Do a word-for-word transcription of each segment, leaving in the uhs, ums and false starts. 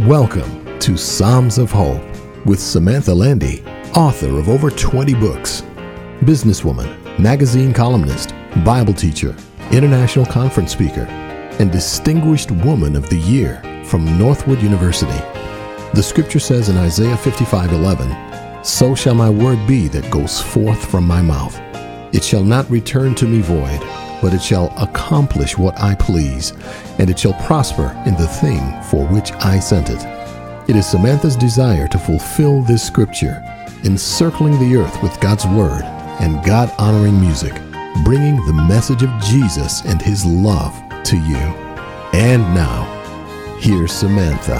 Welcome to Psalms of Hope with Samantha Landy, author of over twenty books, businesswoman, magazine columnist, Bible teacher, international conference speaker, and Distinguished Woman of the Year from Northwood University. The scripture says in Isaiah fifty-five eleven, "So shall my word be that goes forth from my mouth. It shall not return to me void, but it shall accomplish what I please, and it shall prosper in the thing for which I sent it." It is Samantha's desire to fulfill this scripture, encircling the earth with God's word and God-honoring music, bringing the message of Jesus and his love to you. And now, here's Samantha.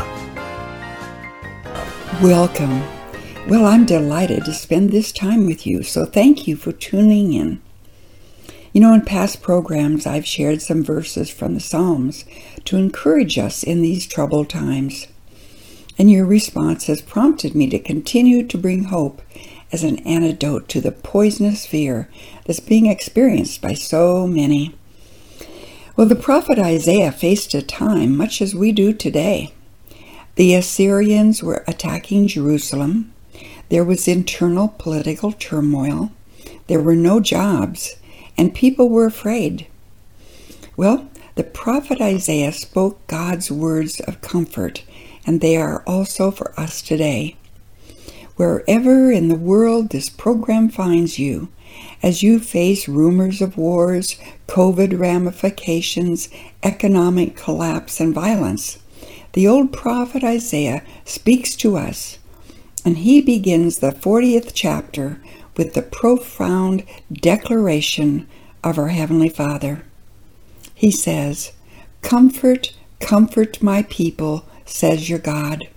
Welcome. Well, I'm delighted to spend this time with you, so thank you for tuning in. You know, in past programs, I've shared some verses from the Psalms to encourage us in these troubled times. And your response has prompted me to continue to bring hope as an antidote to the poisonous fear that's being experienced by so many. Well, the prophet Isaiah faced a time much as we do today. The Assyrians were attacking Jerusalem. There was internal political turmoil. There were no jobs, and people were afraid. Well, the prophet Isaiah spoke God's words of comfort, and they are also for us today. Wherever in the world this program finds you, as you face rumors of wars, COVID ramifications, economic collapse, and violence, the old prophet Isaiah speaks to us, and he begins the fortieth chapter with the profound declaration of our Heavenly Father. He says, "Comfort, comfort my people, says your God."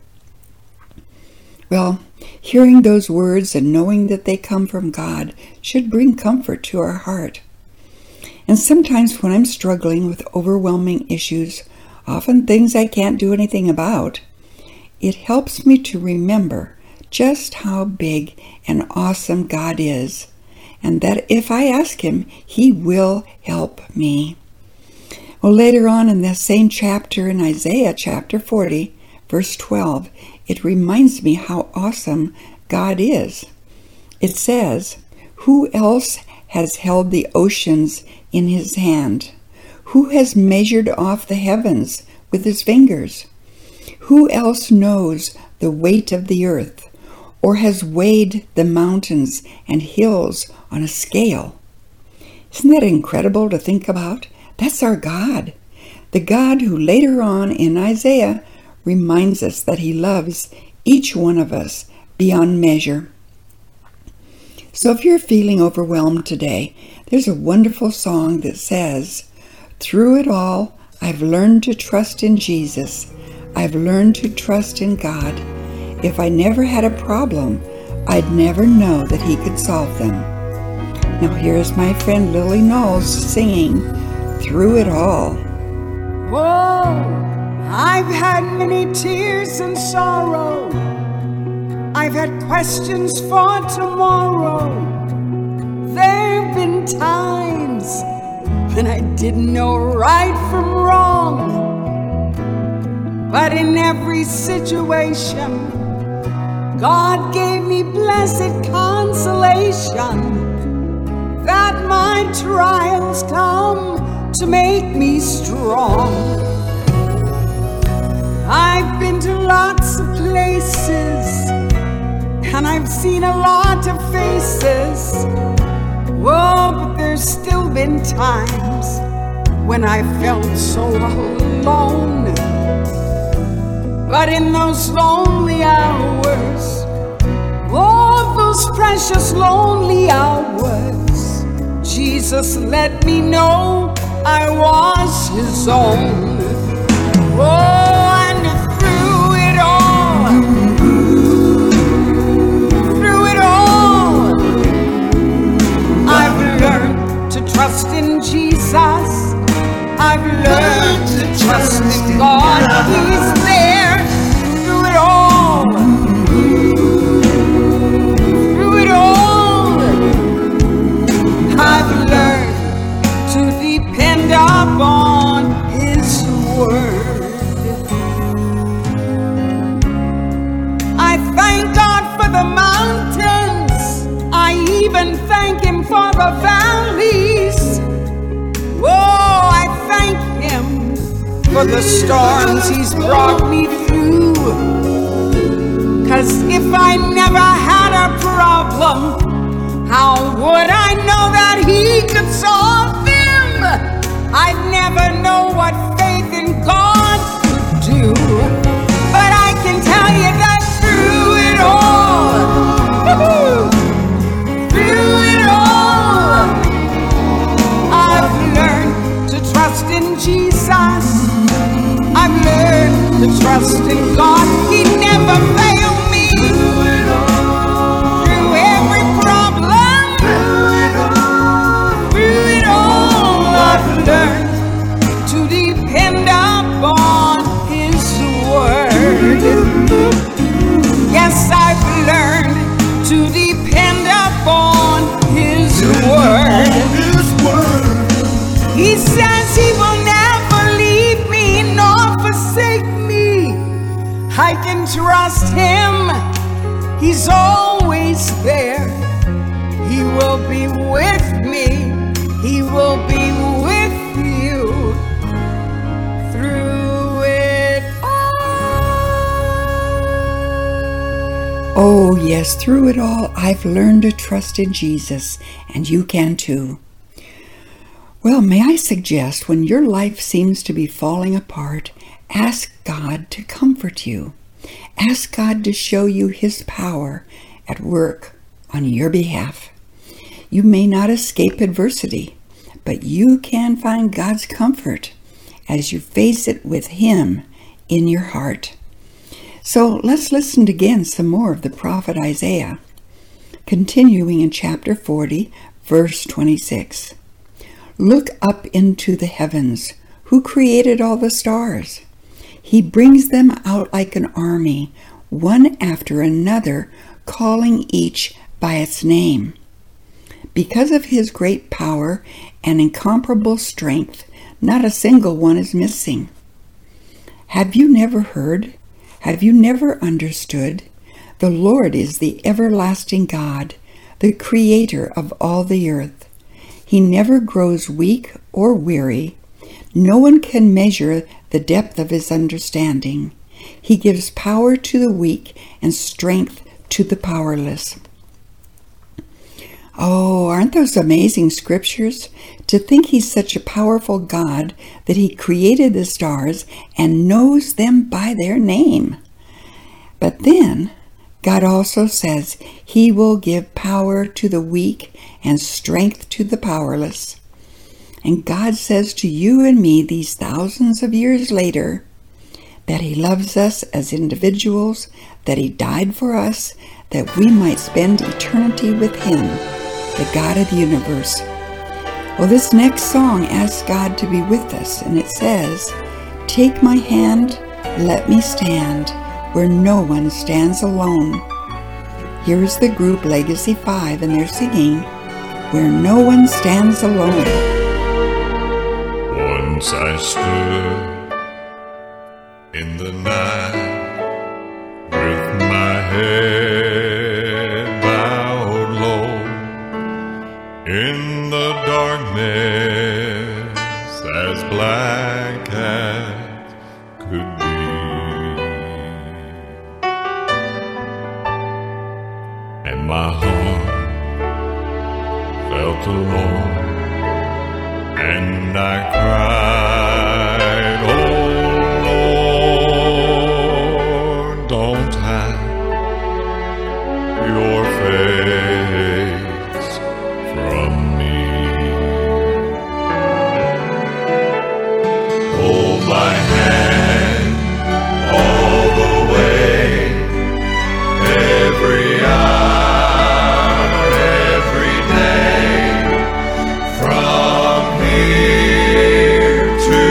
Well, hearing those words and knowing that they come from God should bring comfort to our heart. And sometimes when I'm struggling with overwhelming issues, often things I can't do anything about, it helps me to remember just how big and awesome God is, and that if I ask him, he will help me. Well, later on in the same chapter in Isaiah chapter forty, verse twelve, it reminds me how awesome God is. It says, "Who else has held the oceans in his hand? Who has measured off the heavens with his fingers? Who else knows the weight of the earth, or has weighed the mountains and hills on a scale?" Isn't that incredible to think about? That's our God, the God who later on in Isaiah reminds us that he loves each one of us beyond measure. So if you're feeling overwhelmed today, there's a wonderful song that says, "Through it all, I've learned to trust in Jesus. I've learned to trust in God. If I never had a problem, I'd never know that he could solve them." Now here's my friend Lily Knowles singing "Through It All." Oh, I've had many tears and sorrow. I've had questions for tomorrow. There've been times when I didn't know right from wrong. But in every situation, God gave me blessed consolation that my trials come to make me strong. I've been to lots of places, and I've seen a lot of faces. Oh, but there's still been times when I felt so alone. But in those lonely hours, oh, those precious lonely hours, Jesus let me know I was his own. Oh, and through it all, through it all, I've learned to trust in Jesus. I've learned to trust in God. He's there through it all. Through it all, I've learned to depend upon his word. for the storms he's brought me through. 'Cause if I never had a problem, how would I know that he could solve them? I'd never know what faith in God could do. But I can tell you that through it all, through it all, I've learned to trust in Jesus. I've learned to trust in God. He never failed me. Through every problem, through it all, I've learned to depend upon His word. Yes, I've learned to depend upon His word. He says He will never leave me nor forsake me. I can trust Him. He's always there. He will be with me. He will be with you through it all. Oh, yes, through it all, I've learned to trust in Jesus, and you can too. Well, may I suggest, when your life seems to be falling apart, ask God to comfort you. Ask God to show you His power at work on your behalf. You may not escape adversity, but you can find God's comfort as you face it with Him in your heart. So let's listen again some more of the prophet Isaiah, continuing in chapter forty, verse twenty-six. Look up into the heavens. Who created all the stars? He brings them out like an army, one after another, calling each by its name. Because of His great power and incomparable strength, not a single one is missing. Have you never heard? Have you never understood? The Lord is the everlasting God, the Creator of all the earth. He never grows weak or weary. No one can measure the depth of His understanding. He gives power to the weak and strength to the powerless. Oh, aren't those amazing scriptures? To think He's such a powerful God that He created the stars and knows them by their name. But then, God also says He will give power to the weak and strength to the powerless. And God says to you and me these thousands of years later that He loves us as individuals, that He died for us, that we might spend eternity with Him, the God of the universe. Well, this next song asks God to be with us, and it says, "Take my hand, let me stand where no one stands alone." Here is the group Legacy Five, and they're singing, "Where no one stands alone." Once I stood in the night with my head bowed low in the darkness as black as could be. And my heart felt alone, and I cried, "Oh Lord, don't hide your face from me. Hold my hand all the way, every hour, every day, from here to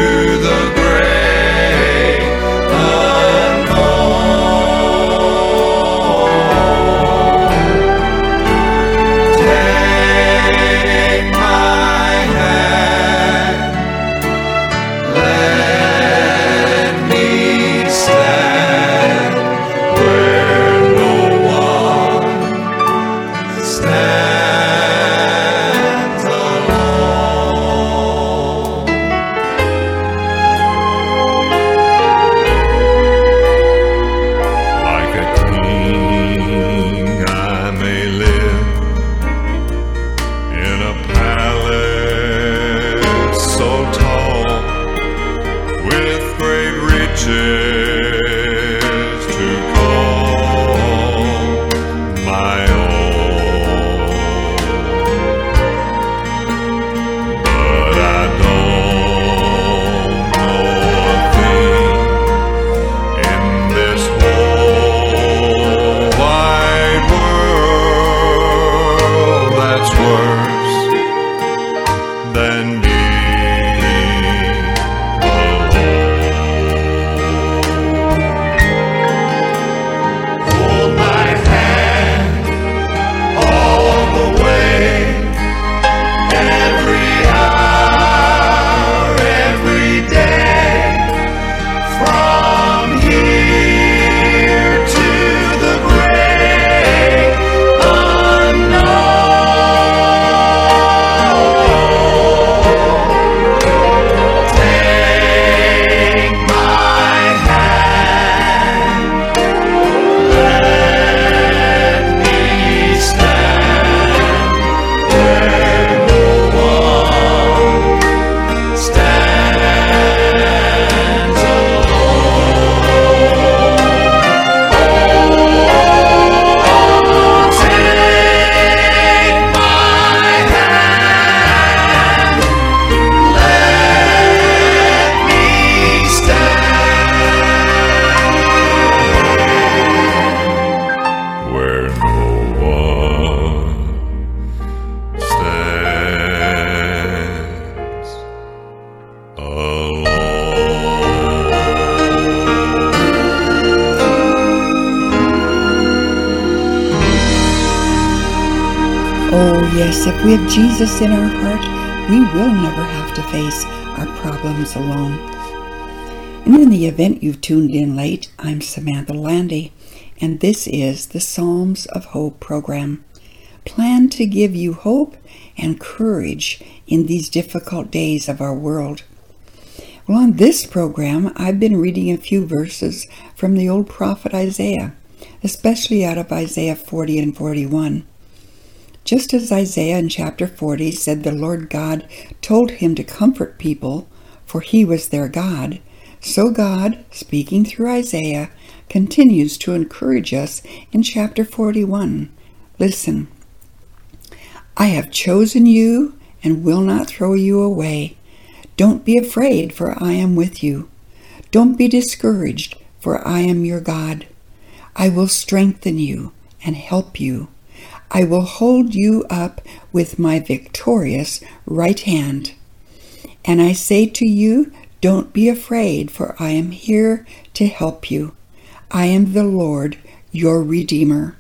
Oh, yes, if we have Jesus in our heart, we will never have to face our problems alone. And in the event you've tuned in late, I'm Samantha Landy, and this is the Psalms of Hope program, planned to give you hope and courage in these difficult days of our world. Well, on this program, I've been reading a few verses from the old prophet Isaiah, especially out of Isaiah forty and forty-one. Just as Isaiah in chapter forty said the Lord God told him to comfort people, for he was their God, so God, speaking through Isaiah, continues to encourage us in chapter forty-one. Listen. I have chosen you and will not throw you away. Don't be afraid, for I am with you. Don't be discouraged, for I am your God. I will strengthen you and help you. I will hold you up with my victorious right hand. And I say to you, don't be afraid, for I am here to help you. I am the Lord, your Redeemer.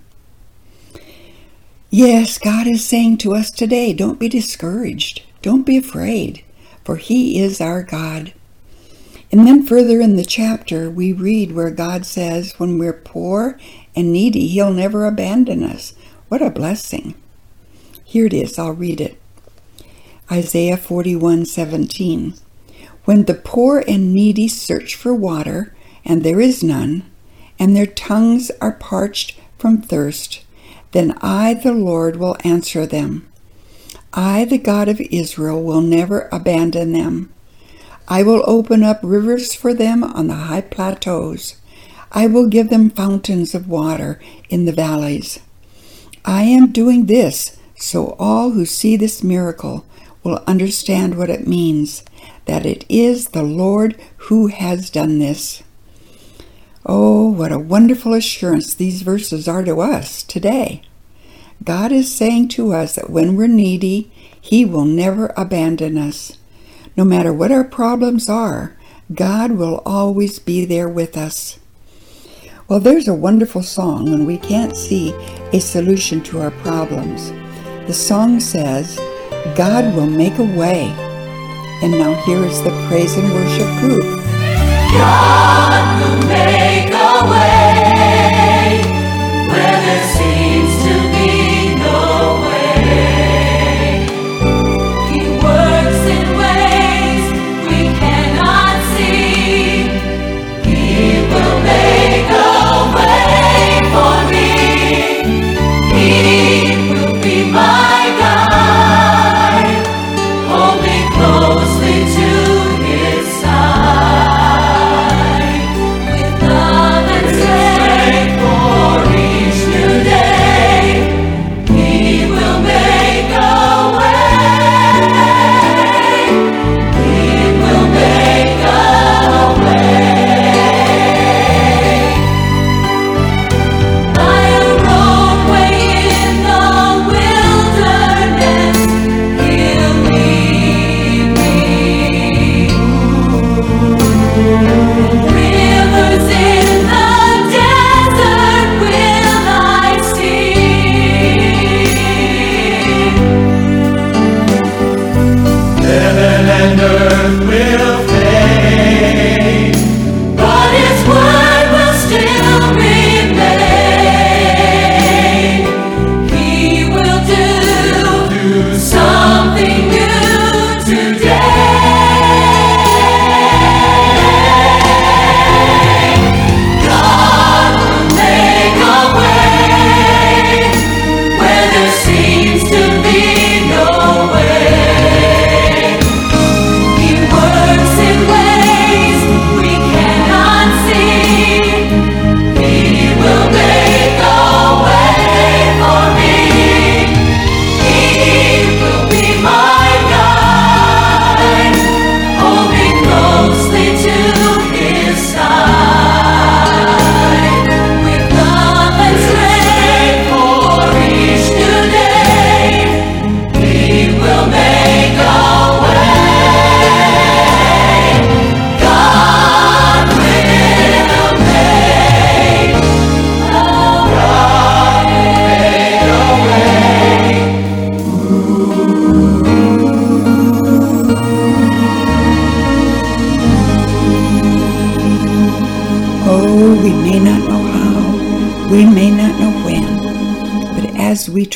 Yes, God is saying to us today, don't be discouraged. Don't be afraid, for he is our God. And then further in the chapter, we read where God says, when we're poor and needy, he'll never abandon us. What a blessing. Here it is, I'll read it. Isaiah forty-one seventeen. When the poor and needy search for water, and there is none, and their tongues are parched from thirst, then I, the Lord, will answer them. I, the God of Israel, will never abandon them. I will open up rivers for them on the high plateaus. I will give them fountains of water in the valleys. I am doing this so all who see this miracle will understand what it means, that it is the Lord who has done this. Oh, what a wonderful assurance these verses are to us today. God is saying to us that when we're needy, he will never abandon us. No matter what our problems are, God will always be there with us. Well, there's a wonderful song when we can't see a solution to our problems. The song says, God will make a way. And now here is the praise and worship group. God will make a way where there seems to be no way. He works in ways we cannot see. He will make a way for me. He will be my guide. Hold me closely to his side.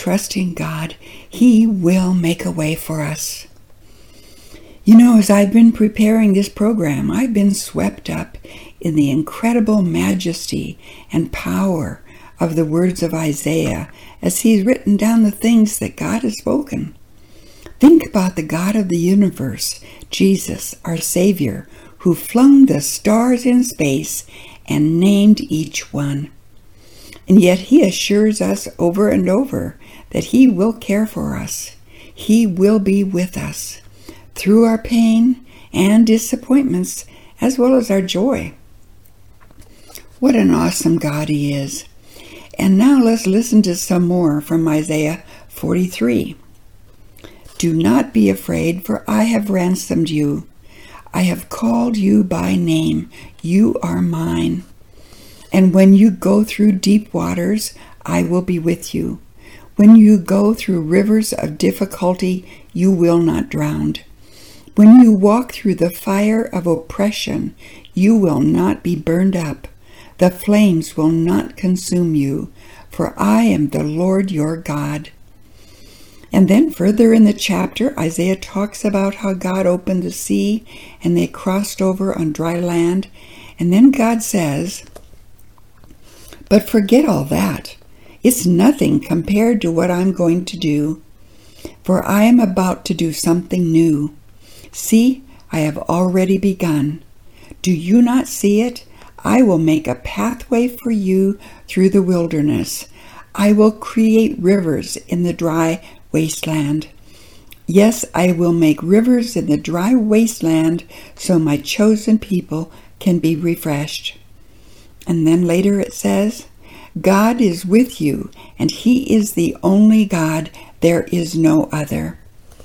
trust in God, He will make a way for us. You know, as I've been preparing this program, I've been swept up in the incredible majesty and power of the words of Isaiah as he's written down the things that God has spoken. Think about the God of the universe, Jesus, our Savior, who flung the stars in space and named each one. And yet He assures us over and over that He will care for us. He will be with us through our pain and disappointments as well as our joy. What an awesome God He is. And now let's listen to some more from Isaiah forty-three. Do not be afraid, for I have ransomed you. I have called you by name. You are mine. And when you go through deep waters, I will be with you. When you go through rivers of difficulty, you will not drown. When you walk through the fire of oppression, you will not be burned up. The flames will not consume you, for I am the Lord your God. And then further in the chapter, Isaiah talks about how God opened the sea and they crossed over on dry land. And then God says, but forget all that. It's nothing compared to what I'm going to do. For I am about to do something new. See, I have already begun. Do you not see it? I will make a pathway for you through the wilderness. I will create rivers in the dry wasteland. Yes, I will make rivers in the dry wasteland so my chosen people can be refreshed. And then later it says, God is with you, and He is the only God. There is no other.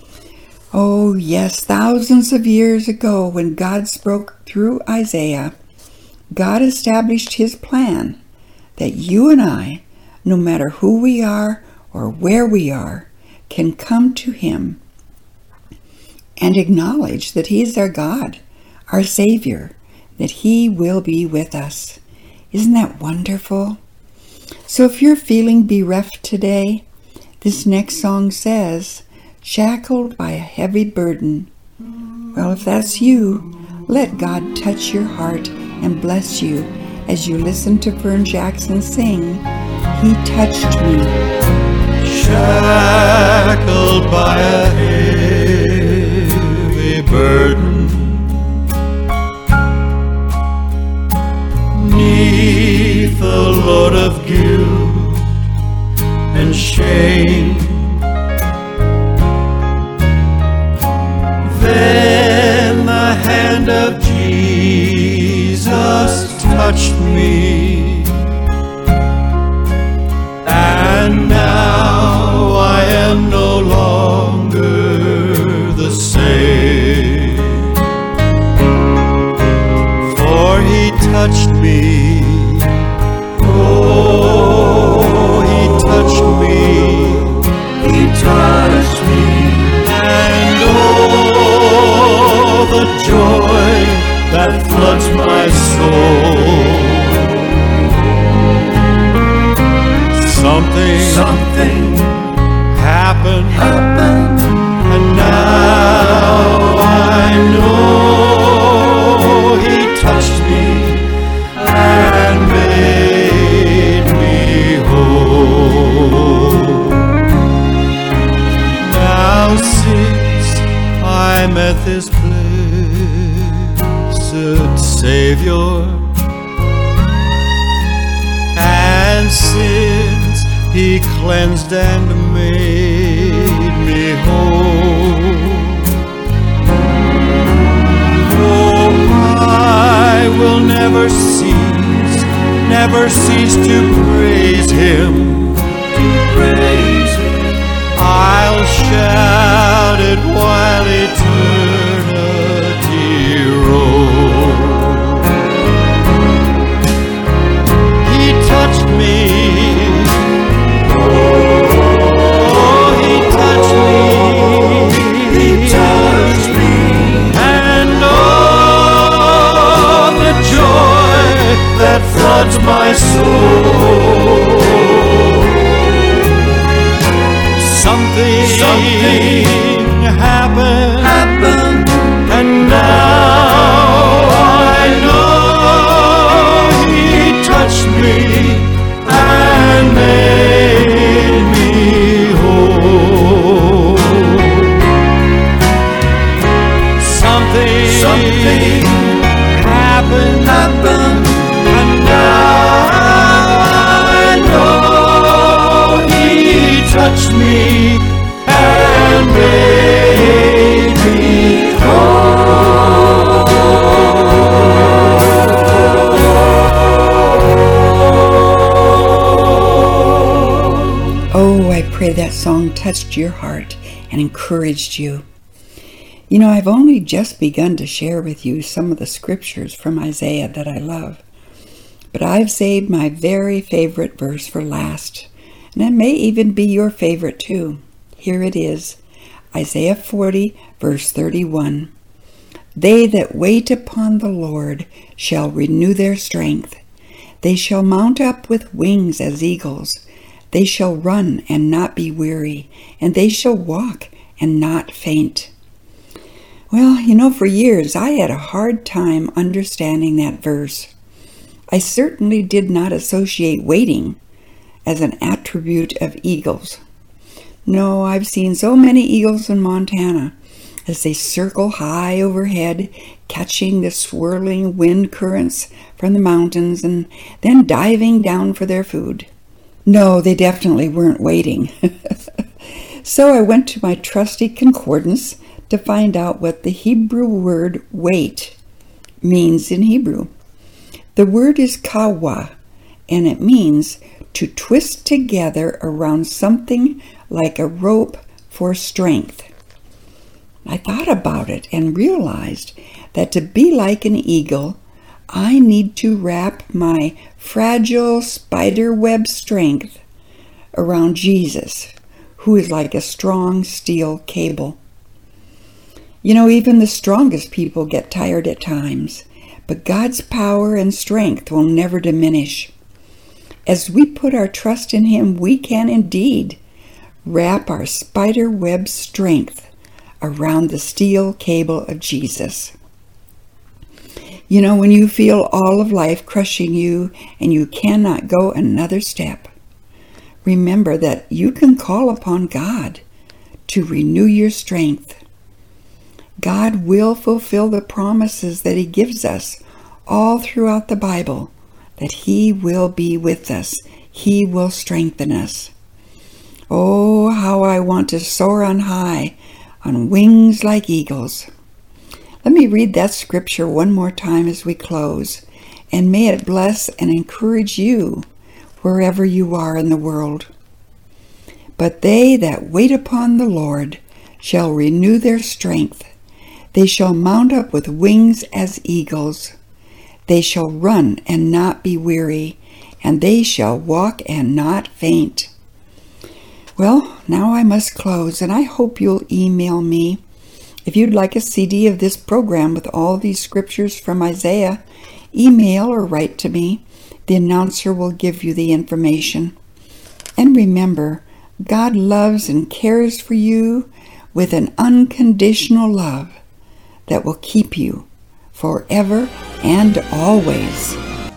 Oh, yes, thousands of years ago when God spoke through Isaiah, God established His plan that you and I, no matter who we are or where we are, can come to Him and acknowledge that He is our God, our Savior, that He will be with us. Isn't that wonderful? So if you're feeling bereft today, this next song says, shackled by a heavy burden. Well, if that's you, let God touch your heart and bless you as you listen to Fern Jackson sing, He touched me. Shackled by a heavy burden, neath the load of guilt and shame, then the hand of Jesus touched me, and now I am no longer the same, for He touched me. Oh, He touched me. He touched me, and oh, the joy that floods my soul. Something, something happened, happened, and now I know He touched me and made me whole. Now since I'm at this blessed Savior, and since He cleansed and made me whole, oh, I will never cease, never cease to praise Him, to praise Him. I'll shout it while eternity rolls. He touched me. Oh, He touched me. He touched me. And oh, the joy that floods my soul. Something, Something happened, happened, and now I know He touched me and made me whole. Something, something happened, happened, and now I know He touched me and made me whole. Oh, I pray that song touched your heart and encouraged you. You know, I've only just begun to share with you some of the scriptures from Isaiah that I love, but I've saved my very favorite verse for last, and it may even be your favorite too. Here it is, Isaiah forty, verse thirty-one. They that wait upon the Lord shall renew their strength. They shall mount up with wings as eagles. They shall run and not be weary, and they shall walk and not faint. Well, you know, for years I had a hard time understanding that verse. I certainly did not associate waiting as an attribute of eagles. No, I've seen so many eagles in Montana as they circle high overhead, catching the swirling wind currents from the mountains and then diving down for their food. No, they definitely weren't waiting. So I went to my trusty concordance to find out what the Hebrew word wait means in Hebrew. The word is kawa, and it means to twist together around something like a rope for strength. I thought about it and realized that to be like an eagle, I need to wrap my fragile spiderweb strength around Jesus, who is like a strong steel cable. You know, even the strongest people get tired at times, but God's power and strength will never diminish. As we put our trust in Him, we can indeed wrap our spider web strength around the steel cable of Jesus. You know, when you feel all of life crushing you and you cannot go another step, remember that you can call upon God to renew your strength. God will fulfill the promises that He gives us all throughout the Bible, that He will be with us. He will strengthen us. Oh, how I want to soar on high, on wings like eagles. Let me read that scripture one more time as we close, and may it bless and encourage you wherever you are in the world. But they that wait upon the Lord shall renew their strength. They shall mount up with wings as eagles. They shall run and not be weary, and they shall walk and not faint. Well, now I must close, and I hope you'll email me. If you'd like a C D of this program with all these scriptures from Isaiah, email or write to me. The announcer will give you the information. And remember, God loves and cares for you with an unconditional love that will keep you forever and always.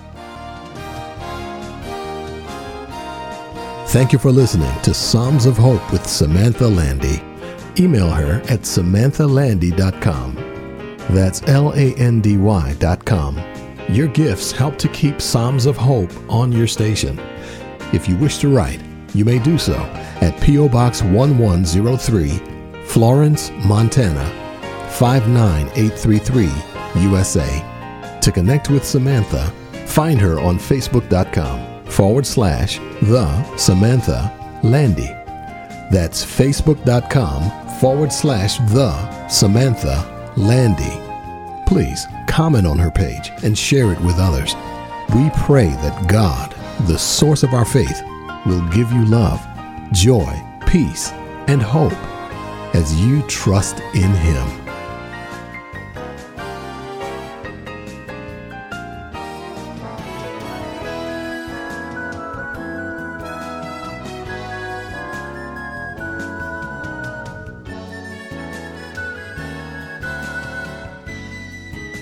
Thank you for listening to Psalms of Hope with Samantha Landy. Email her at samantha landy dot com. That's L A N D Y dot com. Your gifts help to keep Psalms of Hope on your station. If you wish to write, you may do so at P O Box one one zero three, Florence, Montana five nine eight three three, U S A. To connect with Samantha, find her on Facebook.com forward slash the Samantha Landy. That's Facebook.com forward slash the Samantha Landy. Please comment on her page and share it with others. We pray that God, the source of our faith, will give you love, joy, peace, and hope as you trust in Him.